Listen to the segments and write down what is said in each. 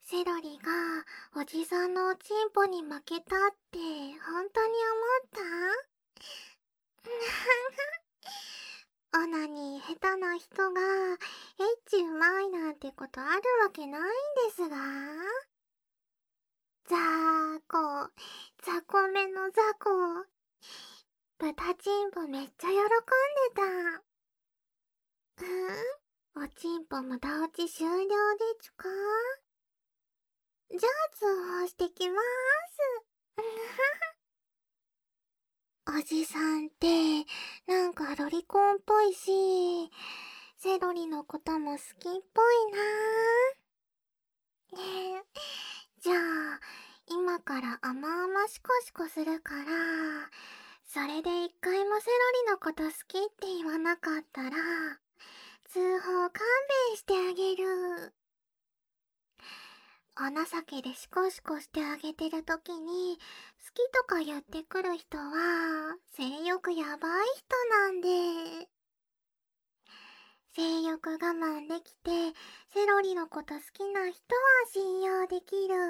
セロリがおじさんのおちんぽに負けたって本当に思ったオナニー下手な人がエッチうまいなんてことあるわけないんですが。ザーコ、ザコめのザコ。豚チンポめっちゃ喜んでた。おちんぽ無駄落ち終了でちゅか？じゃあ通報してきます。おじさんってなんかロリコンっぽいし、セロリのことも好きっぽいな。ねえ、じゃあ今から甘々シコシコするから、それで一回もセロリのこと好きって言わなかったら通報勘弁してあげる。お情けでシコシコしてあげてるときに好きとか言ってくる人は性欲やばい人なんで。性欲我慢できてセロリのこと好きな人は信用できる。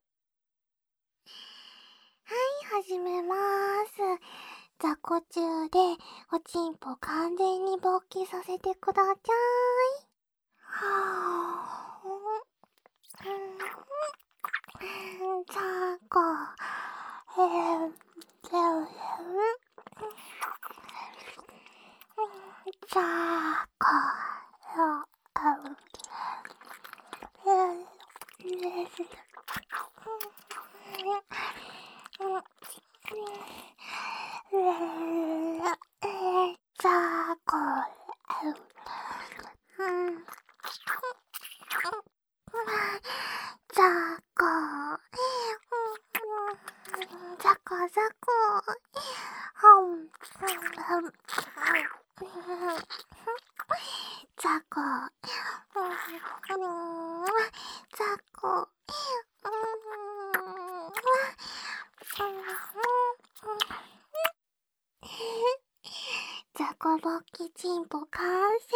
はい、始めまーす。雑魚中でおちんぽ完全に勃起させてください。はぁ、雑魚、雑魚、ザコボッキチンポ完成。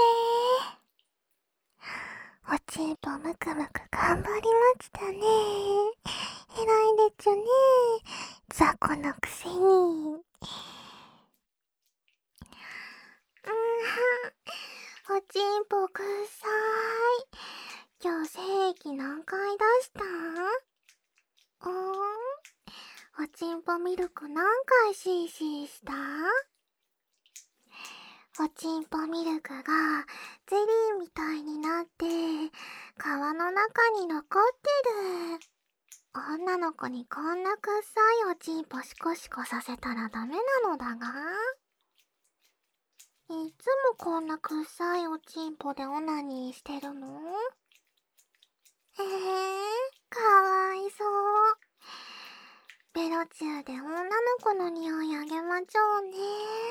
おちんぽむくむく頑張りましたね。偉いでちゅね。ザコのくせに。おちんぽくっさい。今日精液何回出したん？おちんぽミルク何回シーシーした？おちんぽミルクがゼリーみたいになって皮の中に残ってる。女の子にこんなくっさいおちんぽシコシコさせたらダメなのだが、いつもこんなくっさいおちんぽでオナニーしてるの？かわいそう。ベロチューで女の子の匂いあげまちょうね。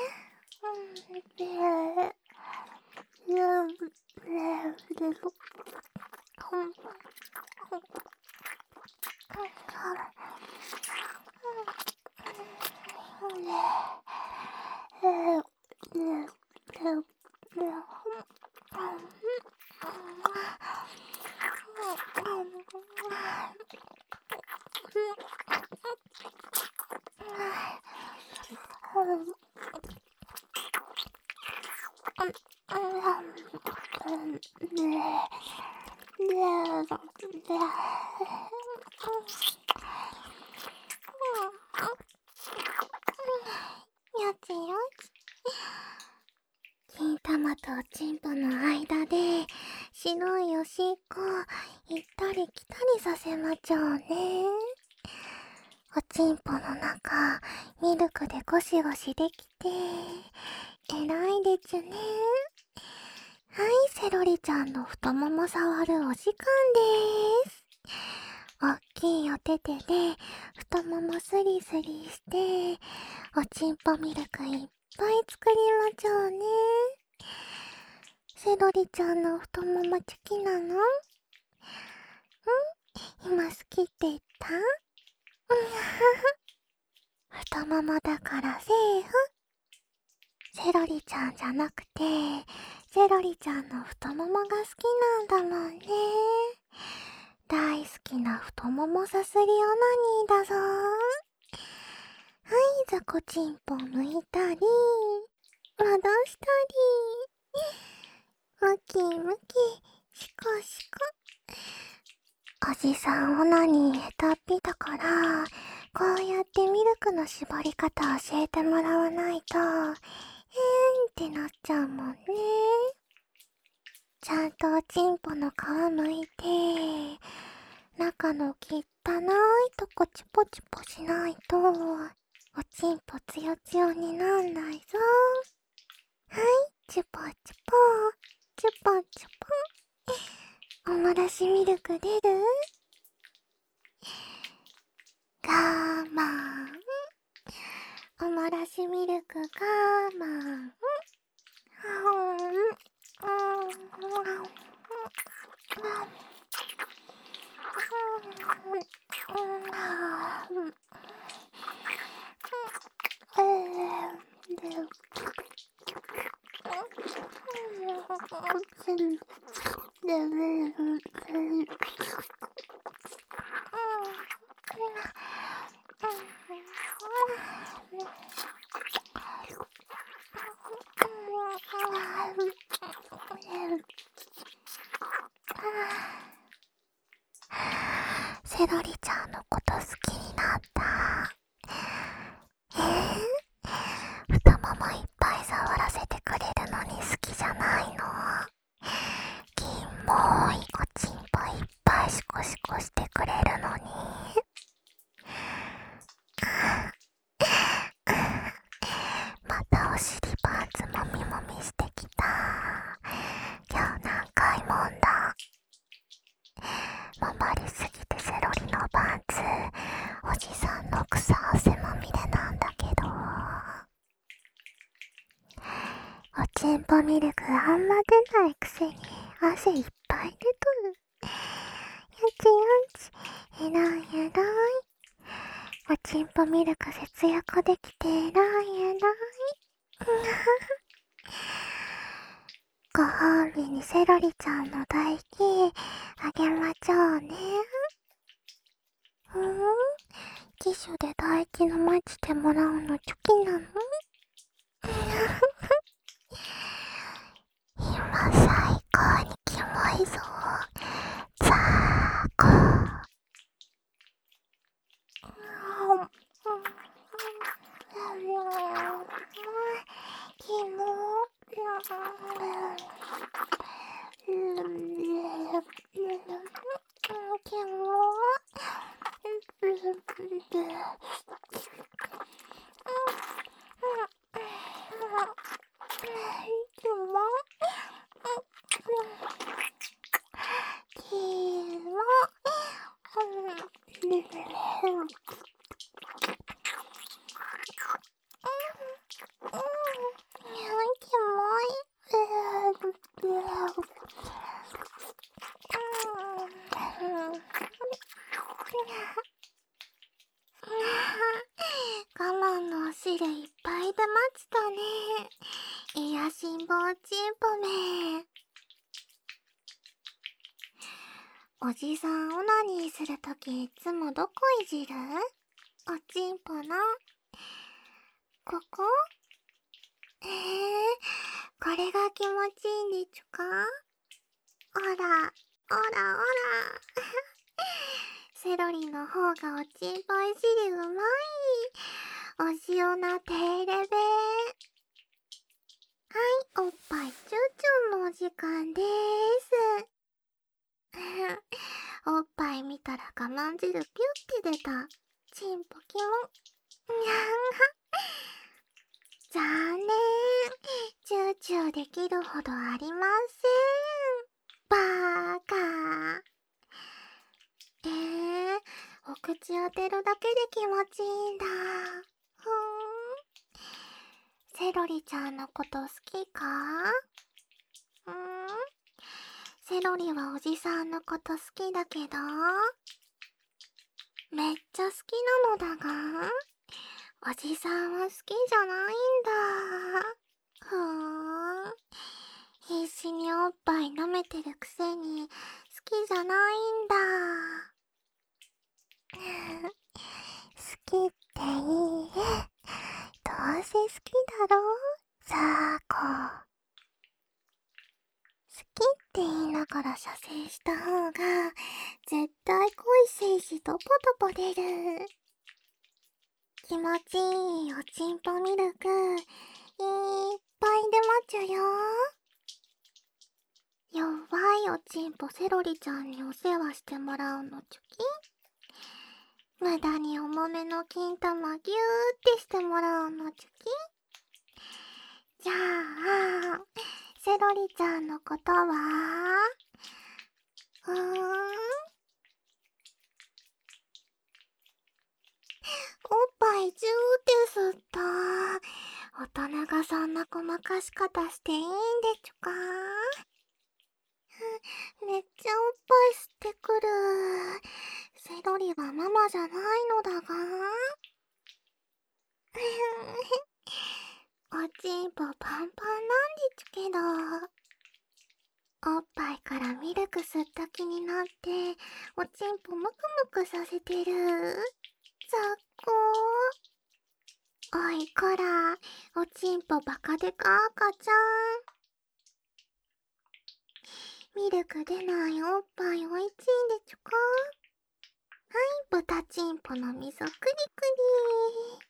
よちよち。金玉とおちんぽの間で白いおしっこ行ったり来たりさせまちょうね。おちんぽの中ミルクでゴシゴシできて偉いでちゅね。はい、セロリちゃんの太もも触るお時間です。おっきいお手手で太ももスリスリしておちんぽミルクいっぱい作りまちょうね。セロリちゃんの太ももチキなの？今好きって言った？太ももだからセーフ。セロリちゃんじゃなくてセロリちゃんの太ももが好きなんだもんね。 大好きな太ももさすりオナニーだぞ。はい、ザコチンポ抜いたり、戻したり、ムキムキ、シコシコ。おじさんオナニー下手っぴだから、こうやってミルクの絞り方教えてもらわないと、ってなっちゃうもんね。ちゃんとおちんぽの皮むいて、中の汚いとこチポチポしないと、おちんぽつよつよになんないぞ。はい、チュポチュポ、チュポチュポ。おもらしミルク出る？我慢。おもらしミルク我慢。セロリちゃんのこと好きになった。太ももいっぱい触らせてくれるのに好きじゃないの？キモいおちんぽいっぱいシコシコしてくれるのに。またお尻パンツもみもみしてきた。今日何回もんだ。もまりすぎてセロリのパンツ、おじさんの草汗まみれなんだけど。おちんぽミルクあんま出ないくせに汗いっぱい出とる。やちやち、えらいえらい。おちんぽミルク節約できてえらいえらい。ご褒美にセロリちゃんの唾液あげまちょうね。ティッシュで唾液飲ませてもらうのチョキなの？今最高にキモいぞ。ザーコー。キモ。我慢のお汁いっぱい出ましたね。いやしんぼおちんぽめ。おじさんオナニーするときいつもどこいじる？おちんぽのここ？これが気持ちいいんでちゅか？おら、おらおら。セロリの方がおちんぽいじりうまい。お塩なてれべ。はい、おっぱいチューチューのお時間でーす。おっぱい見たら我慢汁ピュって出た。チンポキモ。にゃんは。残念。チューチューできるほどありません。バーカ。お口当てるだけで気持ちいいんだ。セロリちゃんのこと好きか？セロリはおじさんのこと好きだけど、めっちゃ好きなのだが、おじさんは好きじゃないんだ。必死におっぱい舐めてるくせに好きじゃないんだ。 ろ。さあこう、好きって言いながら射精した方が絶対恋精子とポトポ出る。気持ちいいおちんぽミルクいっぱい出まちゅよ。弱いおちんぽセロリちゃんにお世話してもらうのチョキ。無駄に重めの金玉ギューってしてもらうのチョキ。じゃあセロリちゃんのことはおっぱいジューって吸った。大人がそんなごまかし方していいんでちゅか。めっちゃおっぱい吸ってくる。セロリはママじゃないのだが。おちんぽパンパンなんでちゅけど。おっぱいからミルク吸った気になっておちんぽムクムクさせてる。ざっこー。おいこら、おちんぽバカでか赤ちゃん。ミルク出ないおっぱいおいちいんでちゅか。はい、豚ちんぽのみそクリクリ。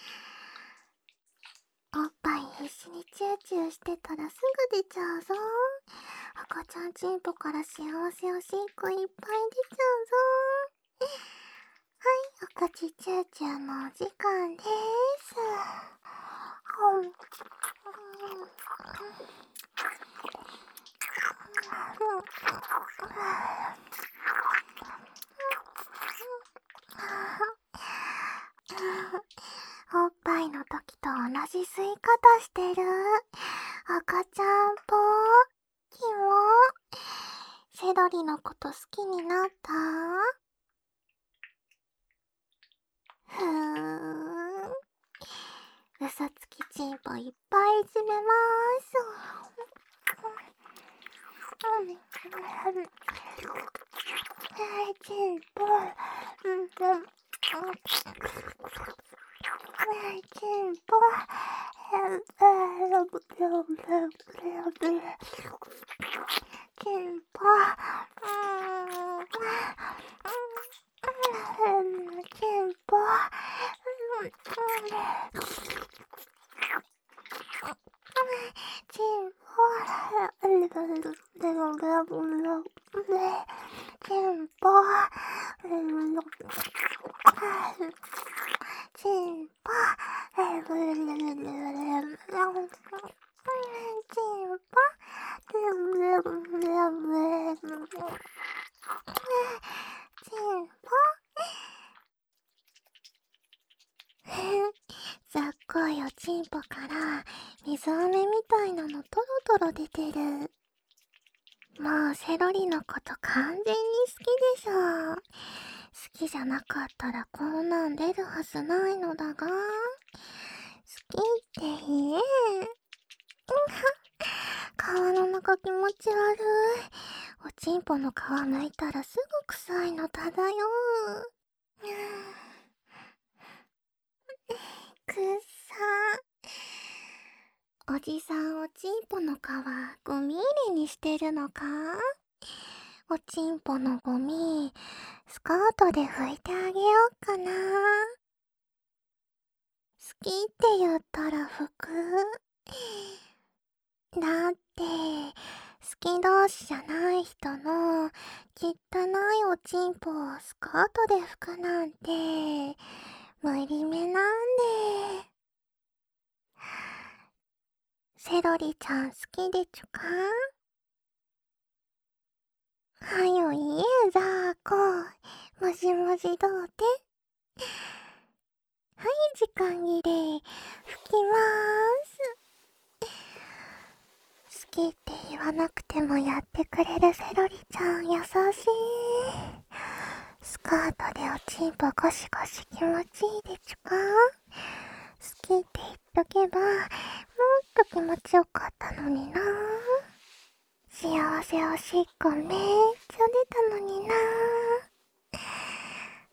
おっぱい必死にチューチューしてたらすぐ出ちゃうぞ。赤ちゃんちんぽから幸せおしっこいっぱい出ちゃうぞ。はい、赤ちチューチューのお時間です。おっぱいの時と同じ吸い方してる。赤ちゃんぽキモ。セロリのこと好きになった？ふーん。嘘つきちんぽいっぱいいじめまーす。ちんぽちんぽちんぽちんぽざっこいおちんぽから水飴みたいなのトロトロ出てる。もうセロリのこと完全に好きでしょ。好きじゃなかったらこんなん出るはずないのだが。好きって言え。皮の中気持ち悪い。おちんぽの皮剥いたらすぐ臭いのだだよ。くっさ。おじさんおちんぽの皮ゴミ入れにしてるのか？おちんぽのゴミスカートで拭いてあげようかな。好きって言ったら拭く？だって好き同士じゃない人の汚いおちんぽをスカートで拭くなんて無理めなんで。セロリちゃん好きでちゅか？はよ言えざーこ。もしもしどうて？はい、時間切れ。吹きまーす。好きって言わなくてもやってくれるセロリちゃん優しい。スカートでおちんぽゴシゴシ気持ちいいでちゅか？好きって言っとけばもっと気持ちよかったのにな。幸せおしっこめっちゃ出たのにな。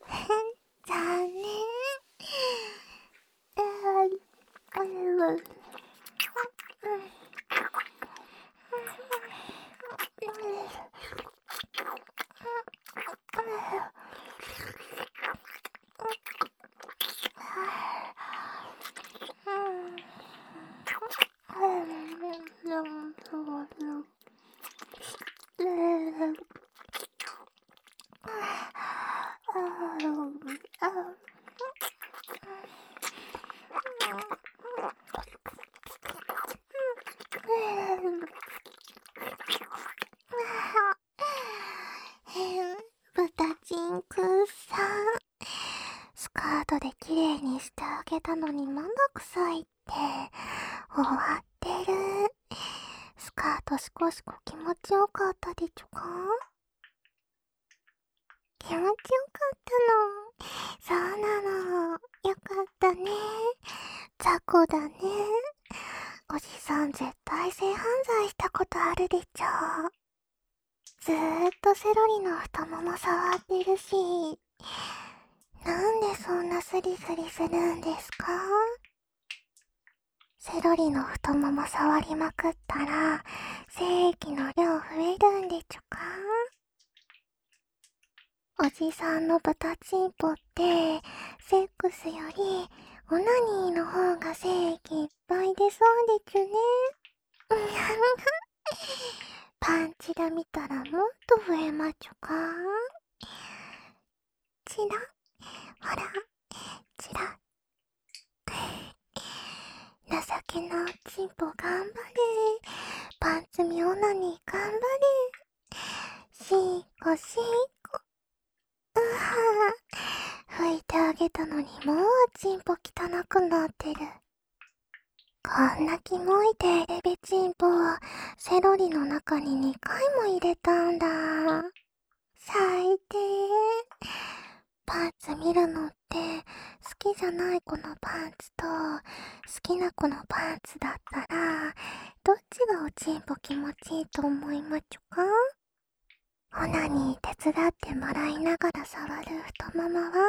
残念。 ンクさん。スカートで綺麗にしてあげたのにまだ臭いって。終わってる。スカートシコシコ気持ちよかったでちょか？気持ちよかったの。そうなの。よかったね。雑魚だね。おじさん絶対性犯罪したことあるでちょ。ずーっとセロリの太もも触ってるし。なんでそんなスリスリするんですか？セロリの太もも触りまくったら精液の量増えるんでちょか？おじさんの豚チンポってセックスよりオナニーの方が精液いっぱい出そうでちゅね。パンチラ見たらもっと増えまちょか？チラ、ほら、チラ。情けなおちんぽ頑張れ。パンツ見オナニー頑張れ。しーこしーこ。うはぁ。拭いてあげたのにもうおちんぽ汚くなってる。こんなキモいテレビチンポをセロリの中に2回も入れたんだ。最低。パンツ見るのって好きじゃない子のパンツと好きな子のパンツだったらどっちがおちんぽ気持ちいいと思いまちょか？オナニー手伝ってもらいながら触る太ももは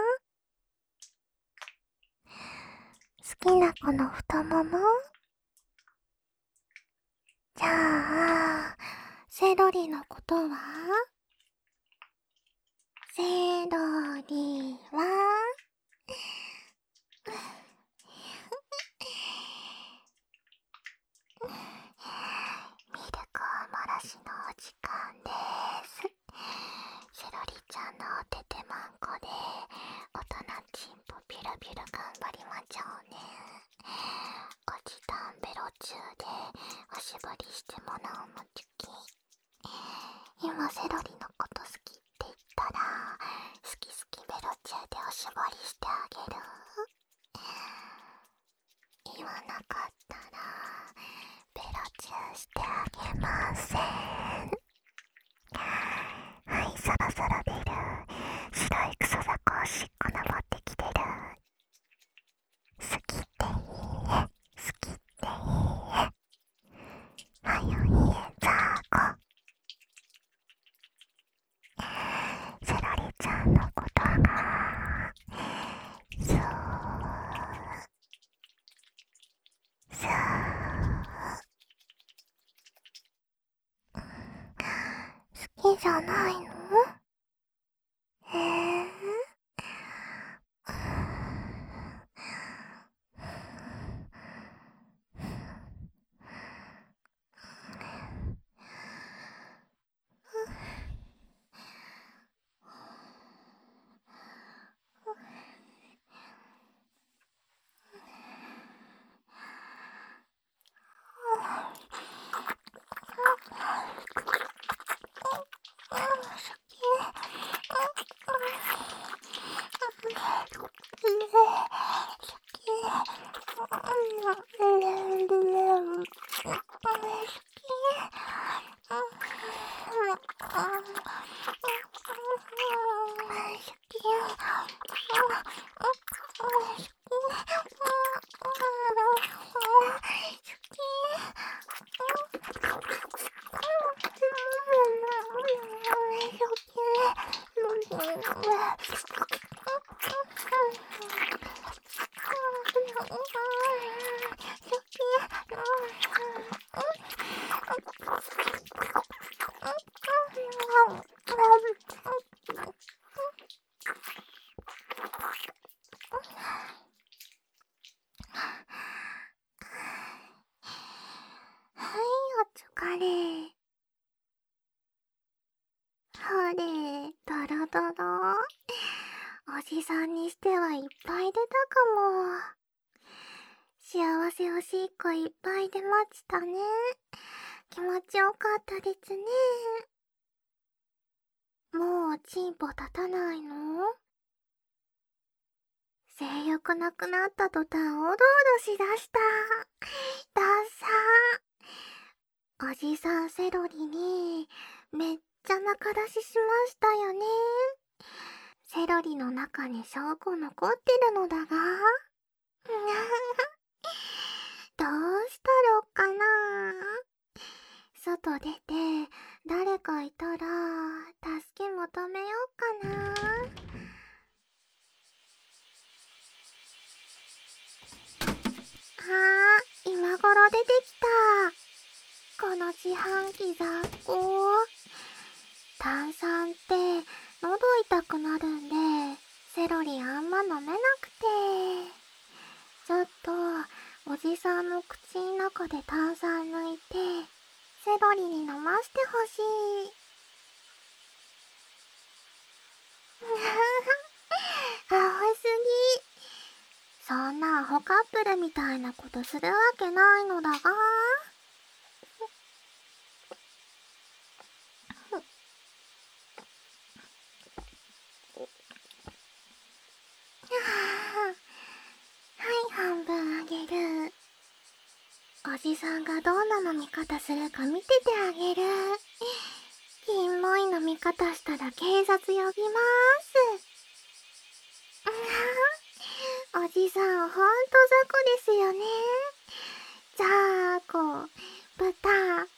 好きな子の太もも？じゃあセロリのことは？セロリはミルクを漏らしのお時間です。セロリちゃんのおててまんこで大人チンポピュルピュル頑張りまちょうね。おじたんベロ中でおしぼりしてもらうのチュキ。今セロリのこと好きって言ったら好き好きベロ中でおしぼりしてあげる。言わなかったらベロチューしてあげません。はい、そろそろ出る。白いクソザコおしっこ登ってきてる。好きっていいえ、好きっていいえ。はよいえ、ザーコ。セロリちゃんのことがそう好きじゃないの？えー、はい、お疲れ。ほれ、ドロドロ。おじさんにしてはいっぱい出たかも。幸せおしっこいっぱい出ましたね。気持ちよかったですね。 もうおちんぽ立たないの？性欲なくなった途端おどおどしだした。ダッサー。おじさんセロリにめっちゃ仲出ししましたよね。セロリの中に証拠残ってるのだが。どうしたろっかな。外出て誰かいたら助け求めようかな。今頃出てきた。この自販機雑魚。炭酸って喉痛くなるんで、セロリあんま飲めなくて。ちょっとおじさんの口の中で炭酸抜いて、セロリに飲ませてほしい。青すぎ。そんなアホカップルみたいなことするわけないのだが。はい、半分あげる。おじさんがどんな飲み方するか見ててあげる。キモい飲み方したら警察呼びます。おじさんほんと雑魚ですよね。じゃあ豚